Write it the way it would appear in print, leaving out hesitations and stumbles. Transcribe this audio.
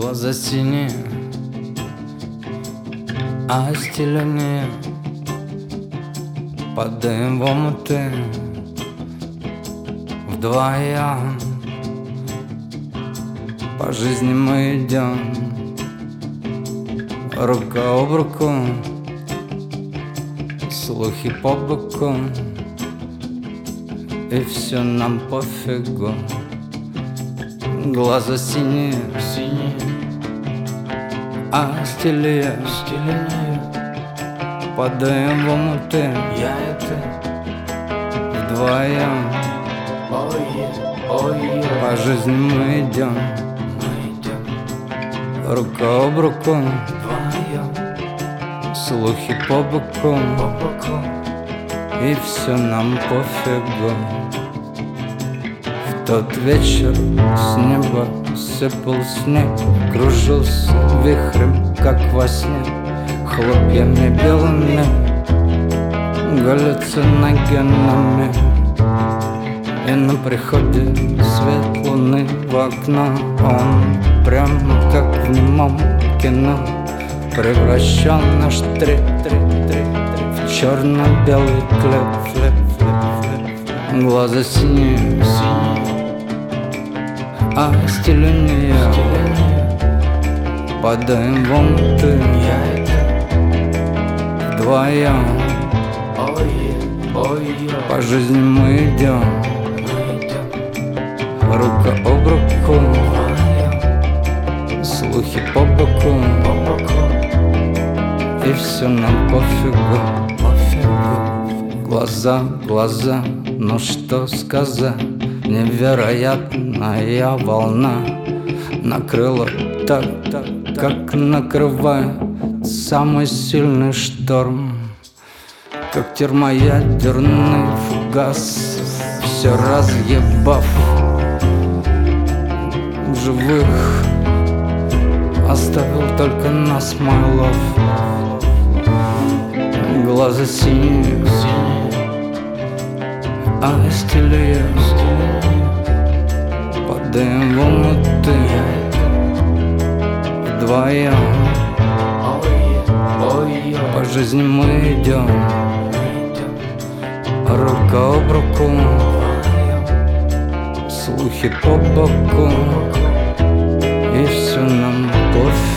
Глаза синие, а стеляные. Падаем в омуты вдвоем. По жизни мы идем рука об руку, слухи по боку, и все нам пофигу. Глаза синие, а стиле падаем в омуты, я и ты вдвоем. По жизни мы идем рука об руку, слухи по боку, и все нам пофигу. В тот вечер с неба сыпал снег, кружился вихрем, как во сне, хлопьями белыми, галлюциногенами. И на приходе свет луны в окно, он прямо как в немом кино превращен наш трip в черно-белый клип. Глаза синие, а стеляные. Падаем в омуты вдвоем. По жизни мы идем рука об руку, слухи по боку, и все нам пофигу. Глаза в глаза, ну что сказать, невероятная волна накрыла так, как накрывает самый сильный шторм. Как термоядерный фугас, все разъебав, живых оставил только нас, my love. Глаза синие, а стиле. Падаем в омуты вдвоем. По жизни мы идем рука об руку, слухи по боку, и все нам пофиг.